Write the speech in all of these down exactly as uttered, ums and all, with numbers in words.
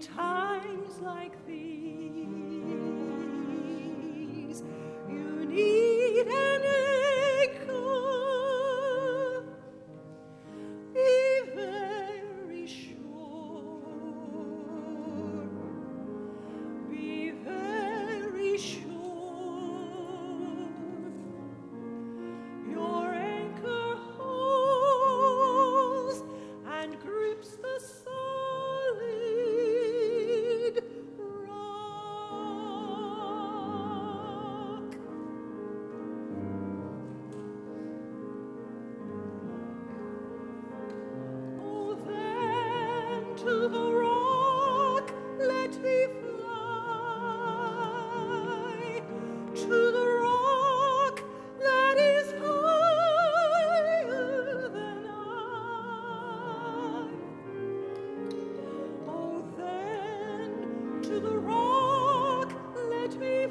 times like these, you need an anchor. Be very sure. Be very sure. Your anchor holds and grips the solid rock. Oh, then to the rock let me fly, to the rock that is higher than I. Oh, then to the rock let me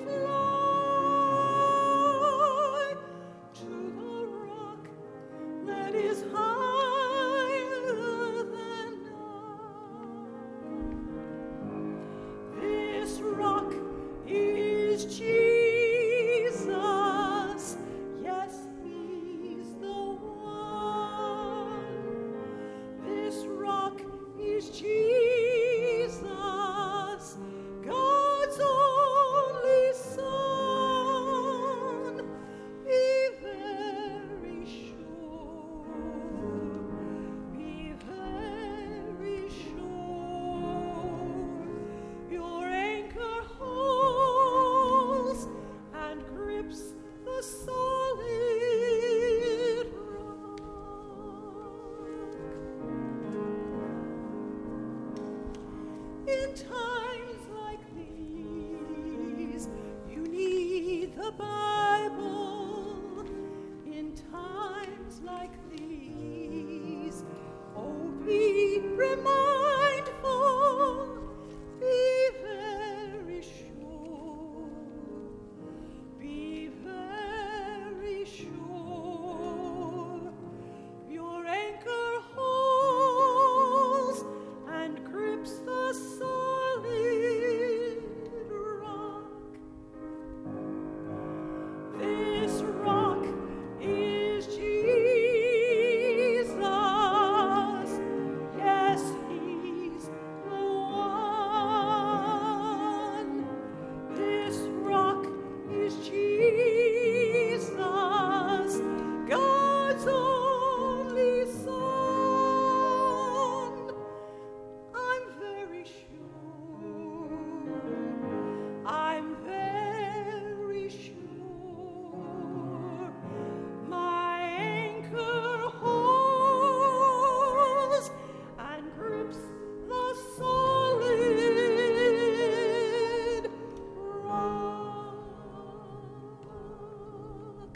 fly, to the rock that is higher than I. This rock is Jesus. Yes, he's the one. This rock is Jesus, God's only Son. Be very sure. Be very sure. Your anchor holds and grips the solid rock. In times like these, you need the Bible. In times like these, oh, be remindful. Be very sure. Be very sure. Your anchor holds and grips the solid rock. This rock is Jesus. Yes, he's the one. This rock is Jesus, God's only Son. I'm very sure. I'm very sure. My anchor holds and grips the solid rock.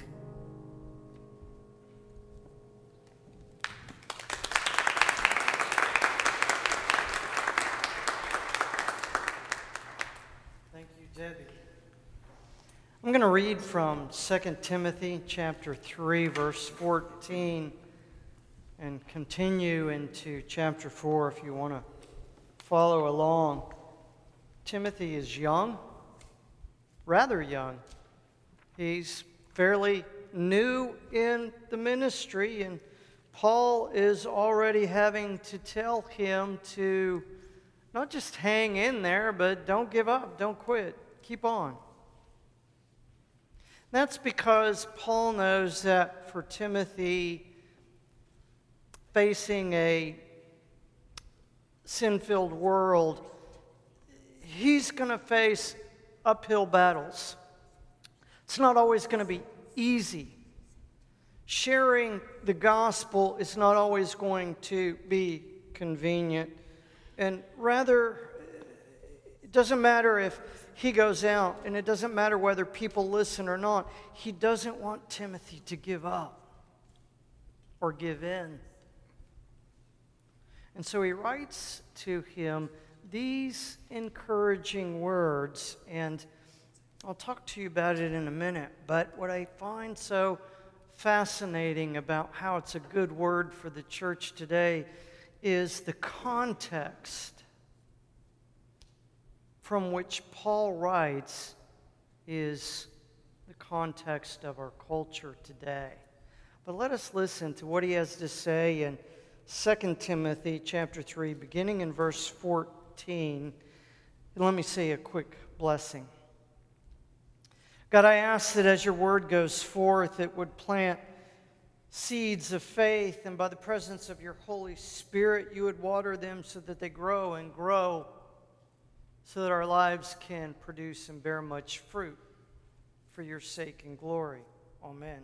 Thank you, Debbie. I'm going to read from Second Timothy chapter three, verse fourteen, and continue into chapter four if you want to follow along. Timothy is young, rather young. He's fairly new in the ministry, and Paul is already having to tell him to not just hang in there, but don't give up, don't quit, keep on. That's because Paul knows that for Timothy, facing a sin-filled world, he's going to face uphill battles. It's not always going to be easy. Sharing the gospel is not always going to be convenient. And rather, it doesn't matter if he goes out, and it doesn't matter whether people listen or not. He doesn't want Timothy to give up or give in. And so he writes to him these encouraging words, and I'll talk to you about it in a minute. But what I find so fascinating about how it's a good word for the church today is the context from which Paul writes is the context of our culture today. But let us listen to what he has to say in Second Timothy chapter three, beginning in verse fourteen. And let me say a quick blessing. God, I ask that as your word goes forth, it would plant seeds of faith, and by the presence of your Holy Spirit, you would water them so that they grow and grow, so that our lives can produce and bear much fruit for your sake and glory. Amen.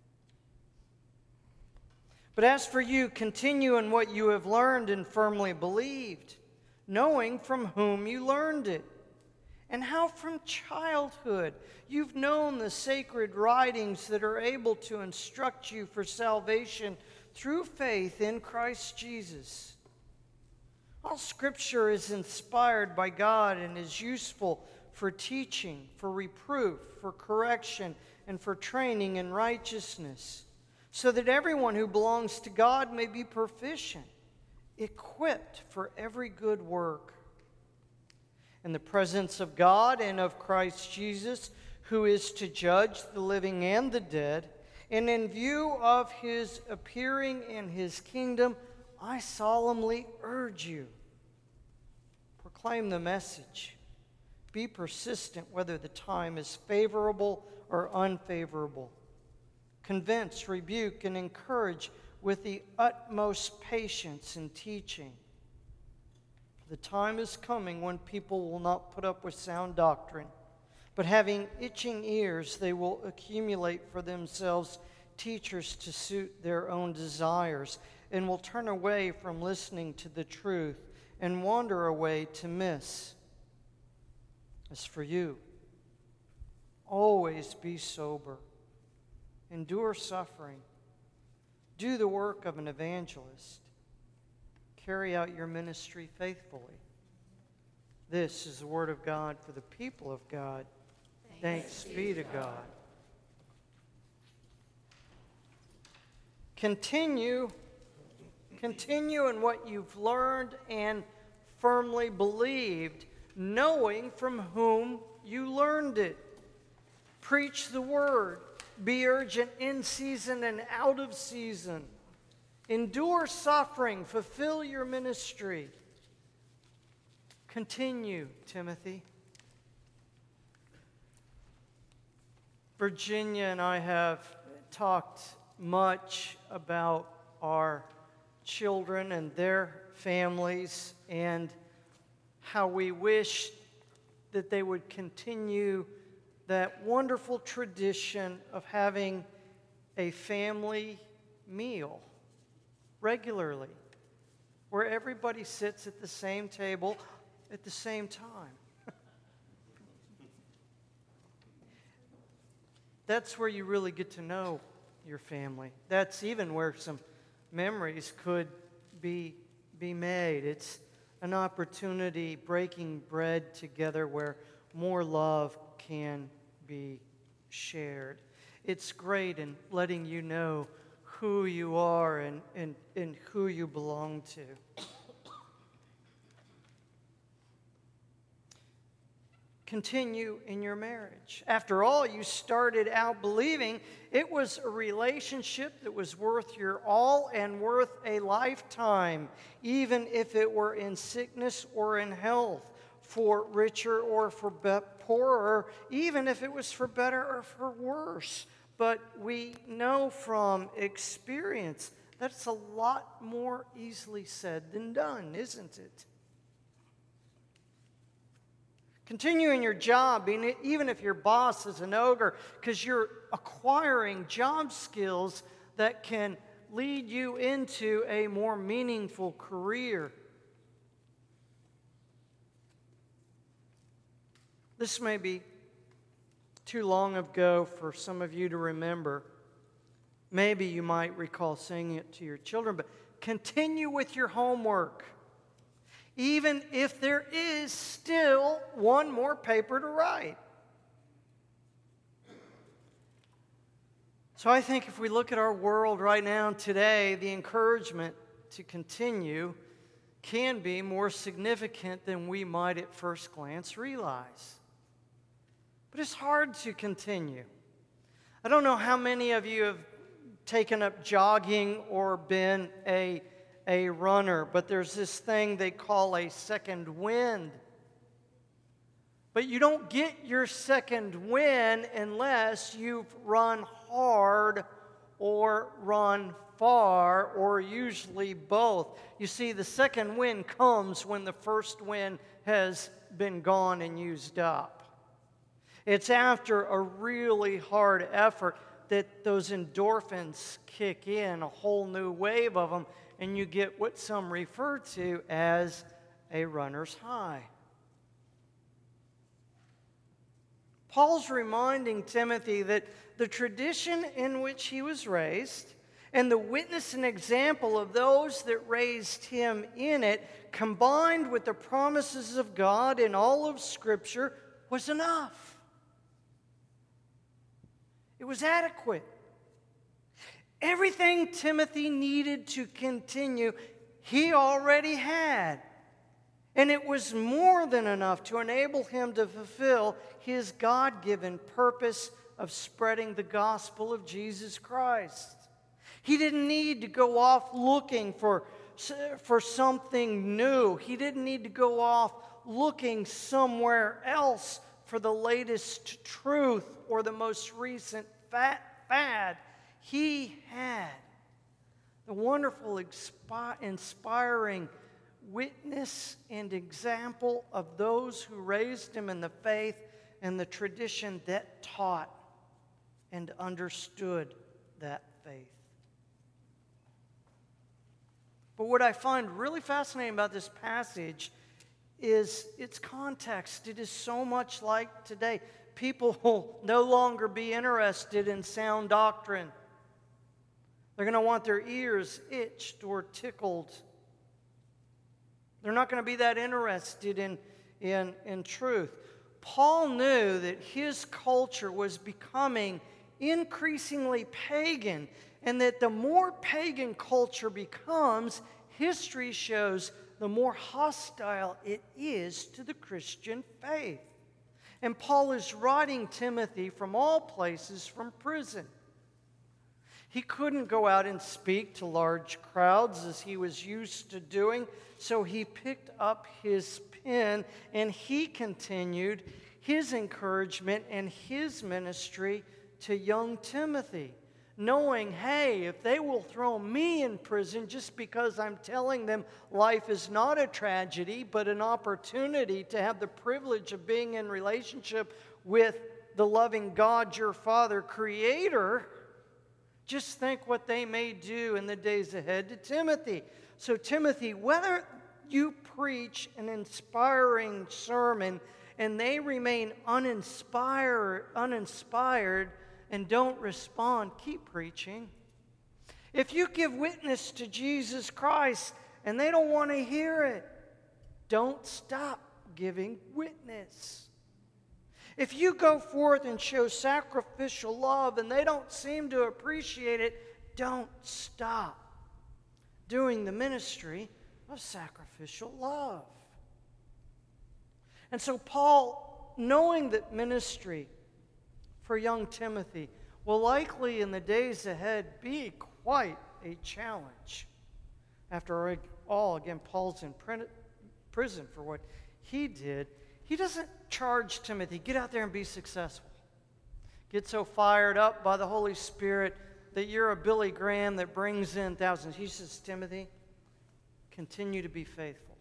But as for you, continue in what you have learned and firmly believed, knowing from whom you learned it, and how from childhood you've known the sacred writings that are able to instruct you for salvation through faith in Christ Jesus. All Scripture is inspired by God and is useful for teaching, for reproof, for correction, and for training in righteousness, so that everyone who belongs to God may be proficient, equipped for every good work. In the presence of God and of Christ Jesus, who is to judge the living and the dead, and in view of his appearing in his kingdom, I solemnly urge you, proclaim the message. Be persistent whether the time is favorable or unfavorable. Convince, rebuke, and encourage with the utmost patience in teaching. The time is coming when people will not put up with sound doctrine, but having itching ears, they will accumulate for themselves teachers to suit their own desires, and will turn away from listening to the truth and wander away to miss. As for you, always be sober, endure suffering, do the work of an evangelist, carry out your ministry faithfully. This is the word of God for the people of God. Thanks, Thanks be to God. God. Continue, continue in what you've learned and firmly believed, knowing from whom you learned it. Preach the word. Be urgent in season and out of season. Endure suffering. Fulfill your ministry. Continue, Timothy. Virginia and I have talked much about our children and their families and how we wish that they would continue that wonderful tradition of having a family meal regularly, where everybody sits at the same table at the same time. That's where you really get to know your family. That's even where some memories could be, be made. It's an opportunity breaking bread together where more love can be shared. It's great in letting you know who you are and, and, and who you belong to. Continue in your marriage. After all, you started out believing it was a relationship that was worth your all and worth a lifetime, even if it were in sickness or in health, for richer or for poorer, even if it was for better or for worse. But we know from experience that's a lot more easily said than done, isn't it? Continue in your job, even if your boss is an ogre, because you're acquiring job skills that can lead you into a more meaningful career. This may be too long ago for some of you to remember. Maybe you might recall saying it to your children, but continue with your homework, even if there is still one more paper to write. So I think if we look at our world right now today, the encouragement to continue can be more significant than we might at first glance realize. But it's hard to continue. I don't know how many of you have taken up jogging or been a, a runner, but there's this thing they call a second wind. But you don't get your second wind unless you've run hard or run far, or usually both. You see, the second wind comes when the first wind has been gone and used up. It's after a really hard effort that those endorphins kick in, a whole new wave of them, and you get what some refer to as a runner's high. Paul's reminding Timothy that the tradition in which he was raised and the witness and example of those that raised him in it, combined with the promises of God in all of Scripture, was enough. It was adequate. Everything Timothy needed to continue, he already had. And it was more than enough to enable him to fulfill his God-given purpose of spreading the gospel of Jesus Christ. He didn't need to go off looking for, for something new. He didn't need to go off looking somewhere else for the latest truth or the most recent fad. He had the wonderful, inspiring witness and example of those who raised him in the faith and the tradition that taught and understood that faith. But what I find really fascinating about this passage is its context. It is so much like today. People will no longer be interested in sound doctrine. They're going to want their ears itched or tickled. They're not going to be that interested in, in, in truth. Paul knew that his culture was becoming increasingly pagan, and that the more pagan culture becomes, history shows the more hostile it is to the Christian faith. And Paul is writing Timothy from all places from prison. He couldn't go out and speak to large crowds as he was used to doing, so he picked up his pen and he continued his encouragement and his ministry to young Timothy, knowing, hey, if they will throw me in prison just because I'm telling them life is not a tragedy but an opportunity to have the privilege of being in relationship with the loving God, your Father, Creator, just think what they may do in the days ahead to Timothy. So Timothy, whether you preach an inspiring sermon and they remain uninspired, uninspired and don't respond, keep preaching. If you give witness to Jesus Christ and they don't want to hear it, don't stop giving witness. If you go forth and show sacrificial love and they don't seem to appreciate it, don't stop doing the ministry of sacrificial love. And so Paul, knowing that ministry for young Timothy will likely in the days ahead be quite a challenge. After all, again, Paul's in prison for what he did. He doesn't charge Timothy, get out there and be successful. Get so fired up by the Holy Spirit that you're a Billy Graham that brings in thousands. He says, Timothy, continue to be faithful.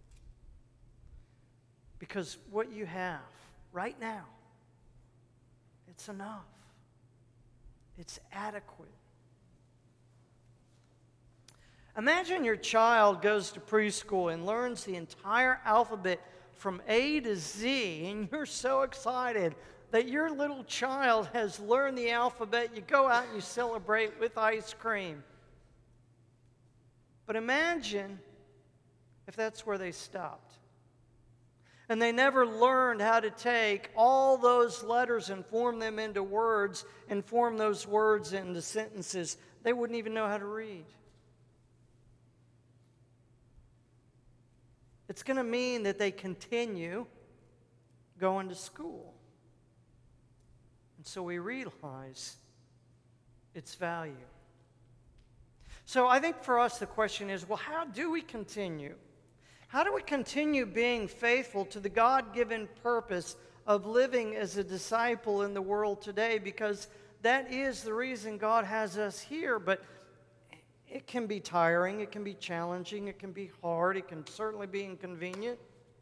Because what you have right now, it's enough. It's adequate. Imagine your child goes to preschool and learns the entire alphabet from A to Z, and you're so excited that your little child has learned the alphabet. You go out and you celebrate with ice cream. But imagine if that's where they stopped. And they never learned how to take all those letters and form them into words and form those words into sentences. They wouldn't even know how to read. It's going to mean that they continue going to school. And so we realize its value. So I think for us the question is, well, how do we continue? How do we continue being faithful to the God-given purpose of living as a disciple in the world today? Because that is the reason God has us here. But it can be tiring, it can be challenging, it can be hard, it can certainly be inconvenient.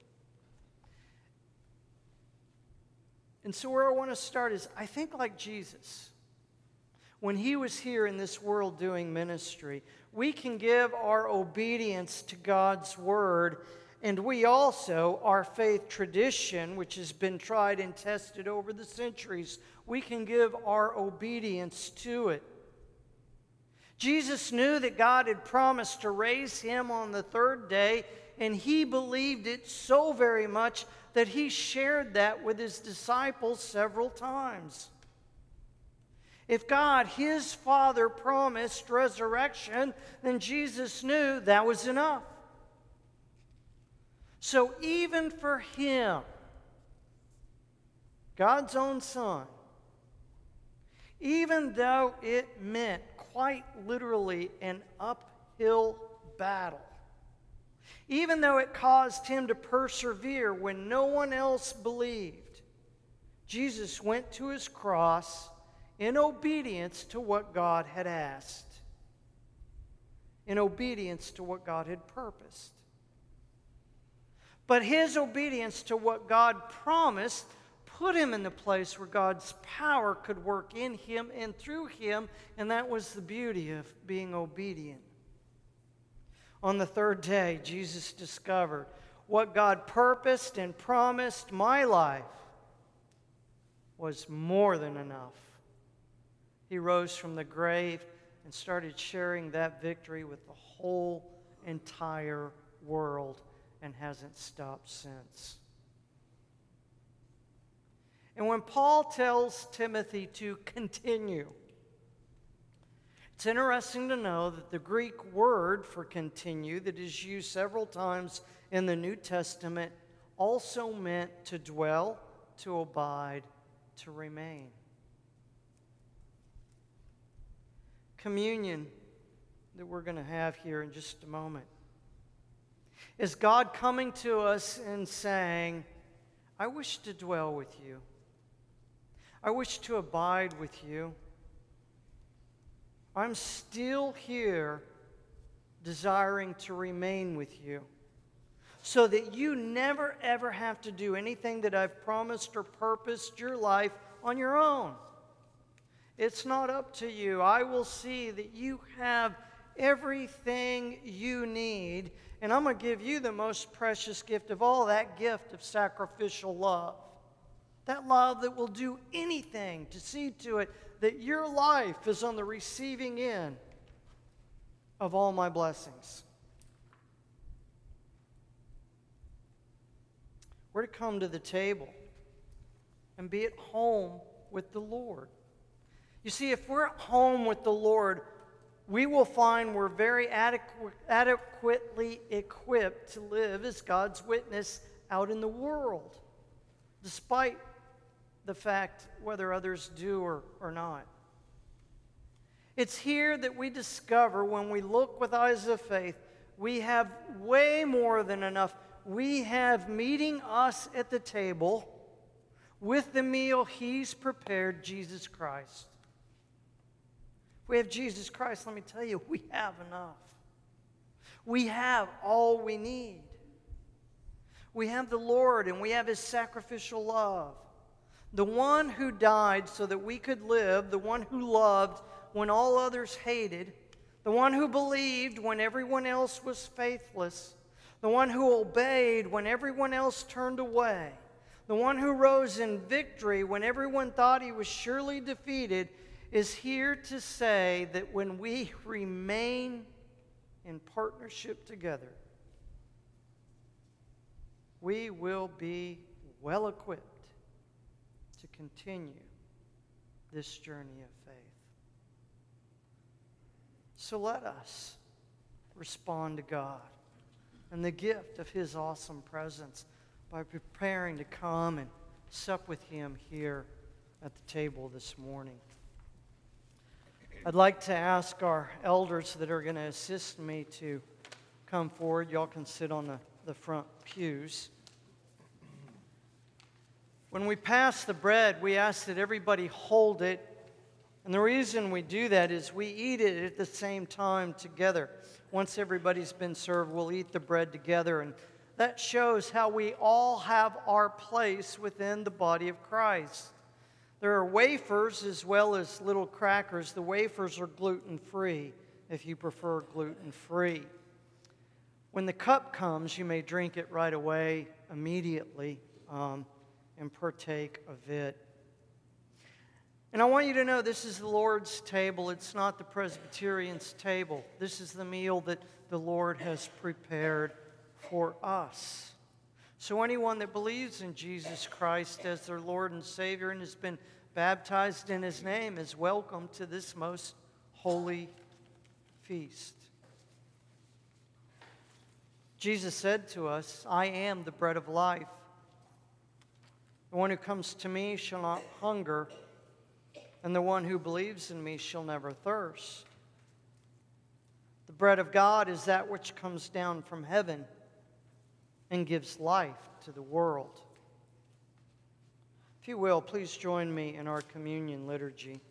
And so where I want to start is, I think like Jesus, when he was here in this world doing ministry, we can give our obedience to God's word, and we also, our faith tradition, which has been tried and tested over the centuries, we can give our obedience to it. Jesus knew that God had promised to raise him on the third day, and he believed it so very much that he shared that with his disciples several times. If God, his Father, promised resurrection, then Jesus knew that was enough. So even for him, God's own Son, even though it meant quite literally an uphill battle, even though it caused him to persevere when no one else believed, Jesus went to his cross in obedience to what God had asked, in obedience to what God had purposed. But his obedience to what God promised put him in the place where God's power could work in him and through him, and that was the beauty of being obedient. On the third day, Jesus discovered what God purposed and promised my life was more than enough. He rose from the grave and started sharing that victory with the whole entire world and hasn't stopped since. And when Paul tells Timothy to continue, it's interesting to know that the Greek word for continue that is used several times in the New Testament also meant to dwell, to abide, to remain. Communion that we're going to have here in just a moment is God coming to us and saying, I wish to dwell with you. I wish to abide with you. I'm still here desiring to remain with you so that you never ever have to do anything that I've promised or purposed your life on your own. It's not up to you. I will see that you have everything you need, and I'm going to give you the most precious gift of all, that gift of sacrificial love. That love that will do anything to see to it that your life is on the receiving end of all my blessings. We're to come to the table and be at home with the Lord. You see, if we're at home with the Lord, we will find we're very adequ- adequately equipped to live as God's witness out in the world, despite the fact whether others do or, or not. It's here that we discover, when we look with eyes of faith, we have way more than enough. We have meeting us at the table with the meal he's prepared, Jesus Christ. If we have Jesus Christ, let me tell you, we have enough. We have all we need. We have the Lord, and we have his sacrificial love. The one who died so that we could live, the one who loved when all others hated, the one who believed when everyone else was faithless, the one who obeyed when everyone else turned away, the one who rose in victory when everyone thought he was surely defeated, is here to say that when we remain in partnership together, we will be well equipped to continue this journey of faith. So let us respond to God and the gift of His awesome presence by preparing to come and sup with Him here at the table this morning. I'd like to ask our elders that are going to assist me to come forward. Y'all can sit on the, the front pews. When we pass the bread, we ask that everybody hold it. And the reason we do that is we eat it at the same time together. Once everybody's been served, we'll eat the bread together. And that shows how we all have our place within the body of Christ. There are wafers as well as little crackers. The wafers are gluten-free, if you prefer gluten-free. When the cup comes, you may drink it right away, immediately, um, and partake of it. And I want you to know this is the Lord's table. It's not the Presbyterian's table. This is the meal that the Lord has prepared for us. So anyone that believes in Jesus Christ as their Lord and Savior and has been baptized in His name is welcome to this most holy feast. Jesus said to us, I am the bread of life. The one who comes to me shall not hunger, and the one who believes in me shall never thirst. The bread of God is that which comes down from heaven and gives life to the world. If you will, please join me in our communion liturgy.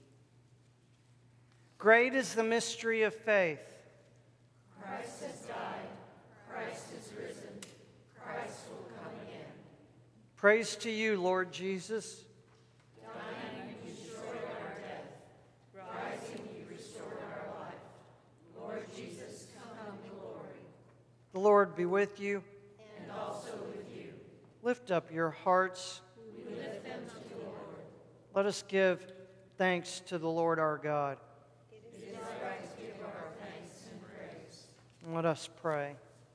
Great is the mystery of faith. Christ has died. Christ is risen. Christ will come again. Praise to you, Lord Jesus. Dying, you destroyed our death. Rising, you restored our life. Lord Jesus, come in glory. The Lord be with you. And also with you. Lift up your hearts. We lift them to the Lord. Let us give thanks to the Lord our God. It is right to give our thanks and praise. And let us pray.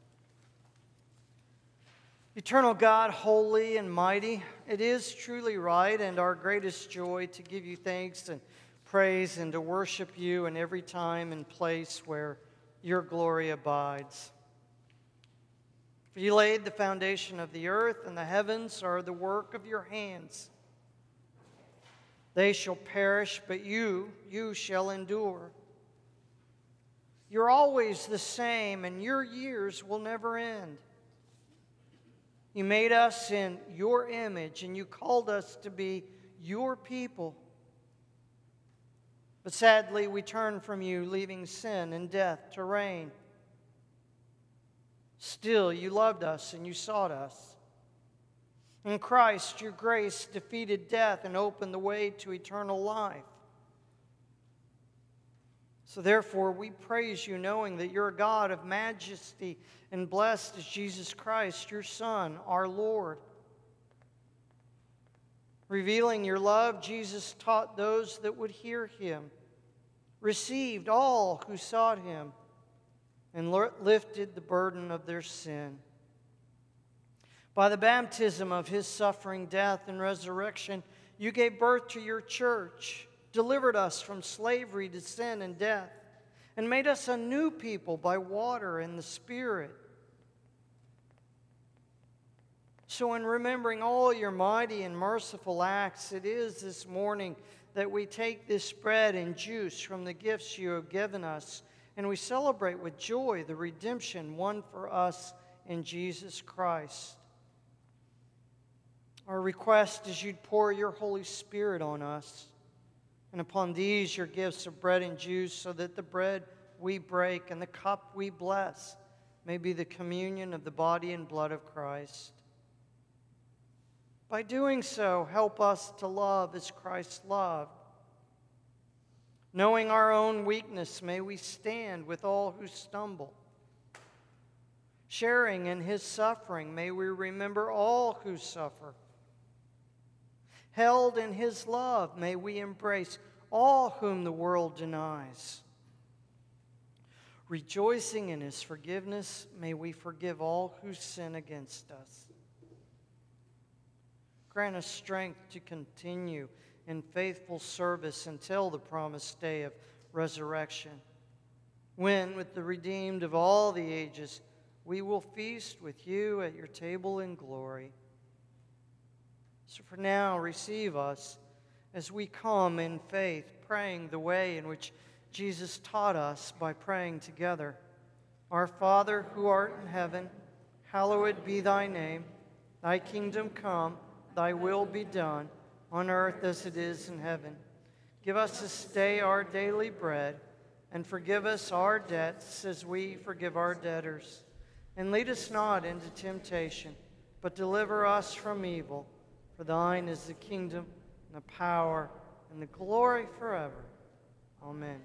Eternal God, holy and mighty, it is truly right and our greatest joy to give you thanks and praise and to worship you in every time and place where your glory abides. For you laid the foundation of the earth, and the heavens are the work of your hands. They shall perish, but you, you shall endure. You're always the same, and your years will never end. You made us in your image, and you called us to be your people. But sadly, we turn from you, leaving sin and death to reign. Still, you loved us and you sought us. In Christ, your grace defeated death and opened the way to eternal life. So therefore, we praise you, knowing that you're a God of majesty, and blessed is Jesus Christ, your Son, our Lord. Revealing your love, Jesus taught those that would hear him, received all who sought him, and lifted the burden of their sin. By the baptism of his suffering, death, and resurrection, you gave birth to your church, delivered us from slavery to sin and death, and made us a new people by water and the Spirit. So in remembering all your mighty and merciful acts, it is this morning that we take this bread and juice from the gifts you have given us, and we celebrate with joy the redemption won for us in Jesus Christ. Our request is you'd pour your Holy Spirit on us, and upon these your gifts of bread and juice, so that the bread we break and the cup we bless may be the communion of the body and blood of Christ. By doing so, help us to love as Christ loved. Knowing our own weakness, may we stand with all who stumble. Sharing in his suffering, may we remember all who suffer. Held in his love, may we embrace all whom the world denies. Rejoicing in his forgiveness, may we forgive all who sin against us. Grant us strength to continue in faithful service until the promised day of resurrection, when, with the redeemed of all the ages, we will feast with you at your table in glory. So for now, receive us as we come in faith, praying the way in which Jesus taught us by praying together. Our Father, who art in heaven, hallowed be thy name. Thy kingdom come, thy will be done, on earth as it is in heaven. Give us this day our daily bread, and forgive us our debts as we forgive our debtors. And lead us not into temptation, but deliver us from evil. For thine is the kingdom, and the power, and the glory forever. Amen.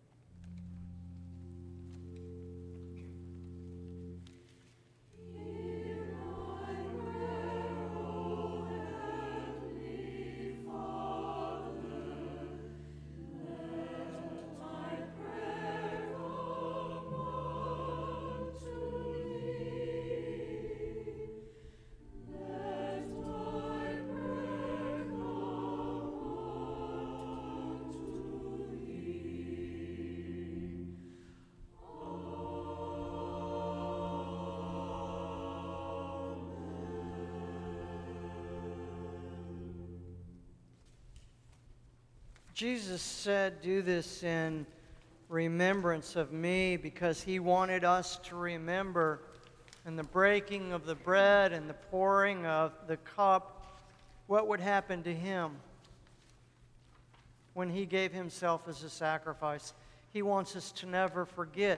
Jesus said, "Do this in remembrance of me," because he wanted us to remember in the breaking of the bread and the pouring of the cup what would happen to him when he gave himself as a sacrifice. He wants us to never forget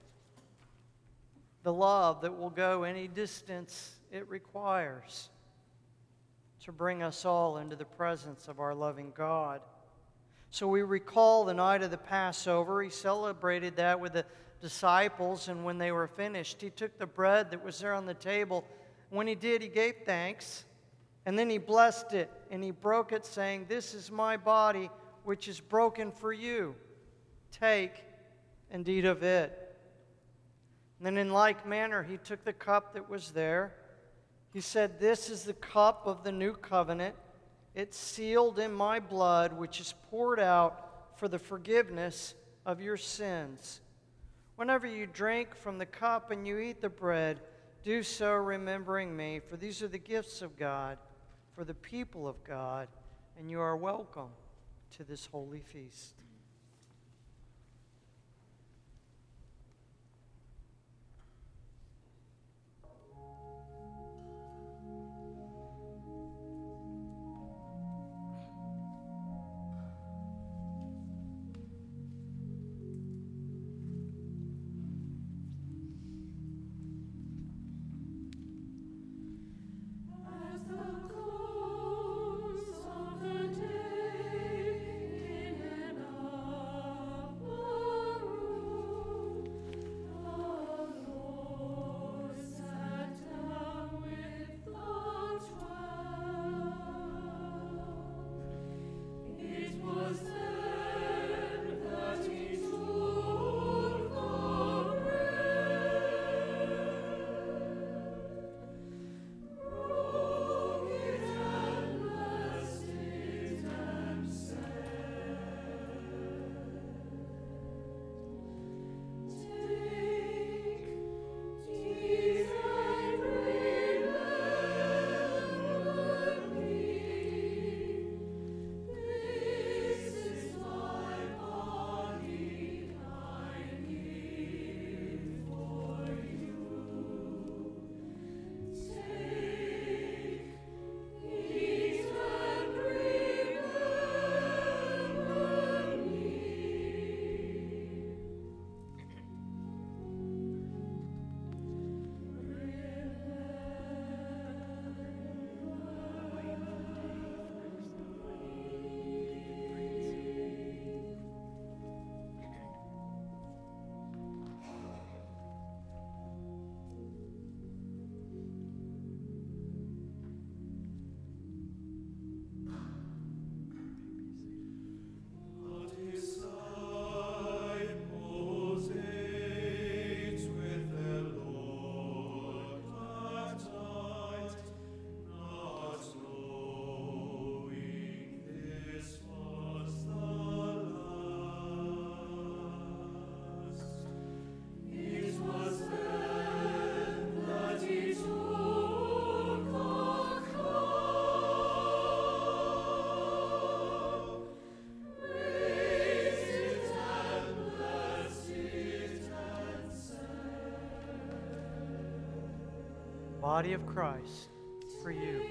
the love that will go any distance it requires to bring us all into the presence of our loving God. So we recall the night of the Passover. He celebrated that with the disciples, and when they were finished, he took the bread that was there on the table. When he did, he gave thanks, and then he blessed it, and he broke it, saying, "This is my body, which is broken for you. Take and eat of it." And then in like manner, he took the cup that was there. He said, "This is the cup of the new covenant. It's sealed in my blood, which is poured out for the forgiveness of your sins. Whenever you drink from the cup and you eat the bread, do so remembering me, for these are the gifts of God for the people of God, and you are welcome to this holy feast." As the close of the day in an body of Christ for you.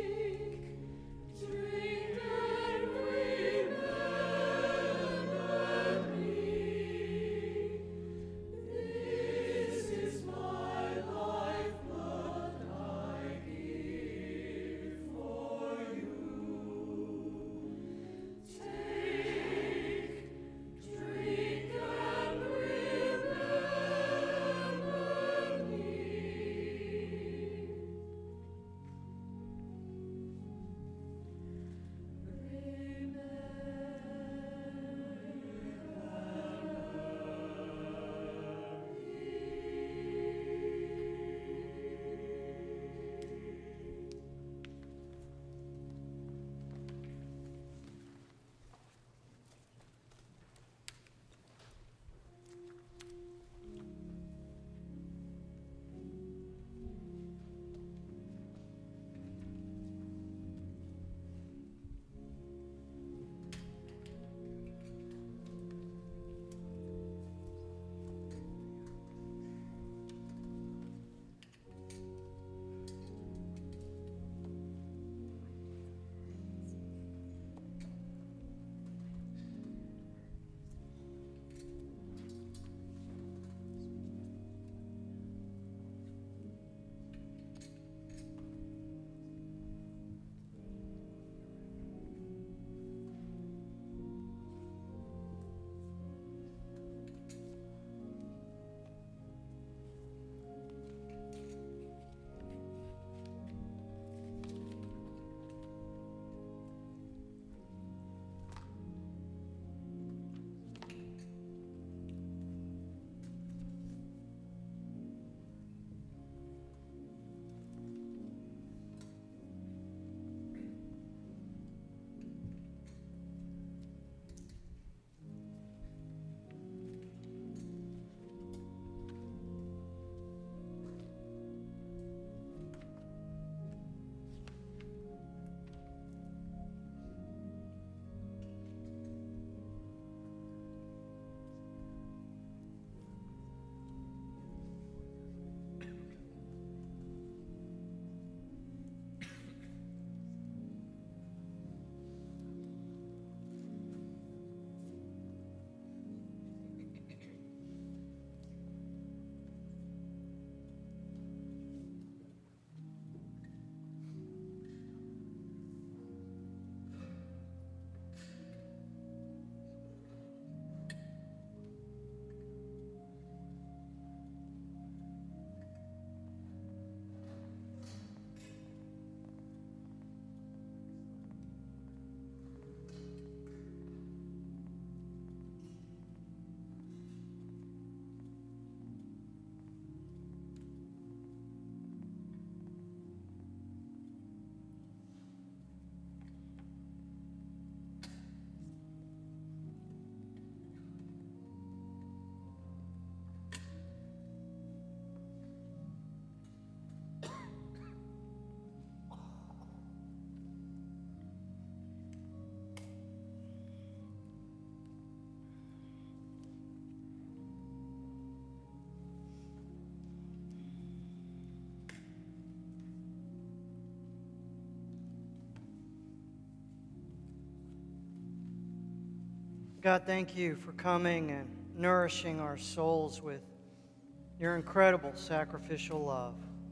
God, thank you for coming and nourishing our souls with your incredible sacrificial love.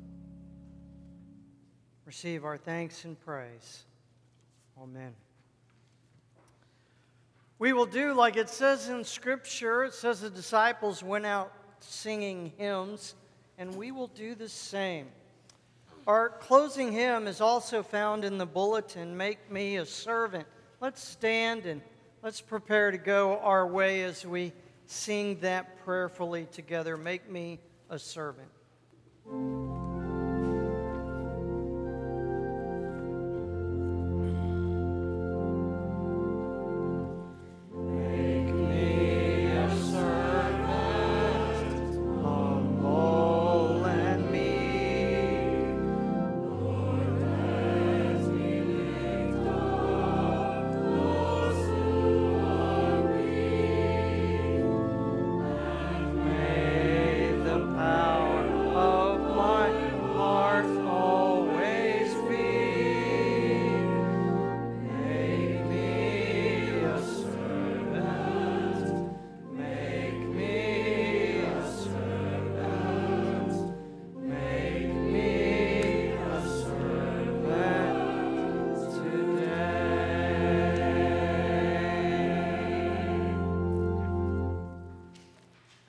Receive our thanks and praise. Amen. We will do like it says in Scripture. It says the disciples went out singing hymns, and we will do the same. Our closing hymn is also found in the bulletin, Make Me a Servant. Let's stand and let's prepare to go our way as we sing that prayerfully together. Make me a servant. Power of my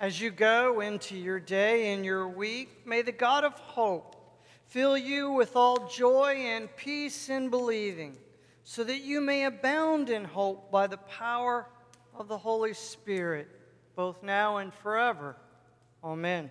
As you go into your day and your week, may the God of hope fill you with all joy and peace in believing, so that you may abound in hope by the power of the Holy Spirit, both now and forever. Amen.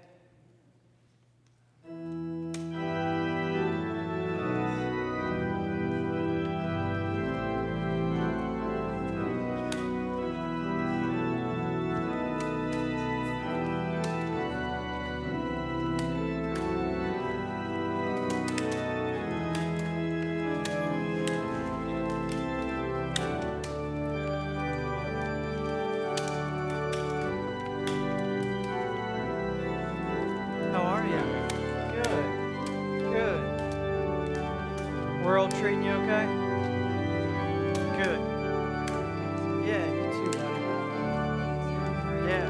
Treating you okay? Good. Yeah, you too, buddy. Yeah.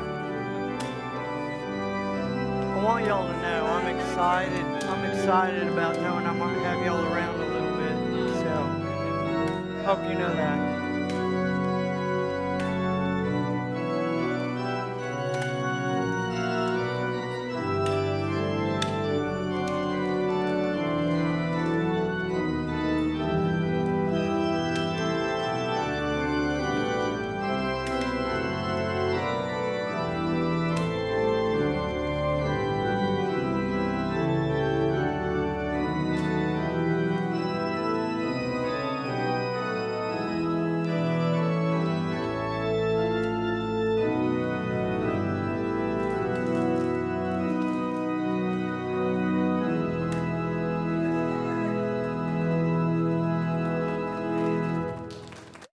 I want y'all to know I'm excited. I'm excited about knowing I'm going to have y'all around a little bit. So, hope you know that.